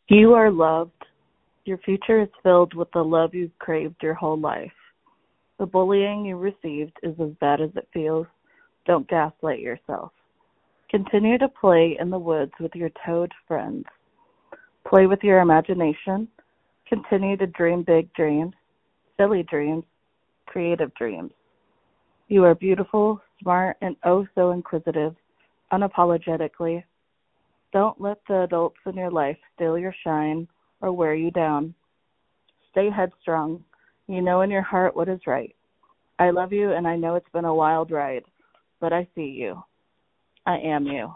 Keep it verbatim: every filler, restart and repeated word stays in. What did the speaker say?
You are loved. Your future is filled with the love you've craved your whole life. The bullying you received is as bad as it feels. Don't gaslight yourself. Continue to play in the woods with your toad friends. Play with your imagination. Continue to dream big dreams, silly dreams, creative dreams. You are beautiful, smart, and oh so inquisitive, unapologetically. Don't let the adults in your life steal your shine or wear you down. Stay headstrong. You know in your heart what is right. I love you, and I know it's been a wild ride, but I see you. I am you.